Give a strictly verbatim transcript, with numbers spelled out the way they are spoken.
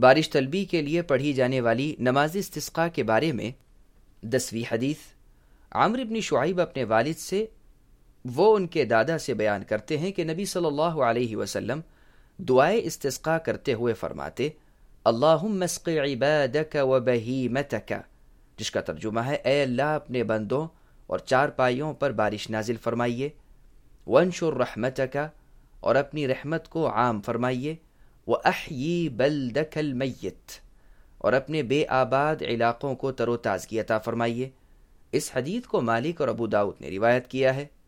बारिश तलबी के लिए पढ़ी जाने वाली नमाज इस्तिस्का के बारे में दसवीं हदीस। आम्र इब्न शुआइब अपने वालिद से वो उनके दादा से बयान करते हैं कि नबी सल्लल्लाहु अलैहि वसल्लम दुआए इस्तिस्का करते हुए फरमाते, अल्लाहुम्मा अस्क़ि इबादक व बहीमतक, जिसका तर्जुमा है, ए अल्लाह अपने बंदों और चार पाइयों पर बारिश नाजिल फरमाइए, वंशुर रहमतक, और अपनी रहमत को आम फरमाइए, व अहयी बल्दकल मय्यत, और अपने बेआबाद इलाकों को तरोताज़गी अता फरमाइए। इस हदीस को मालिक और अबू दाऊद ने रिवायत किया है।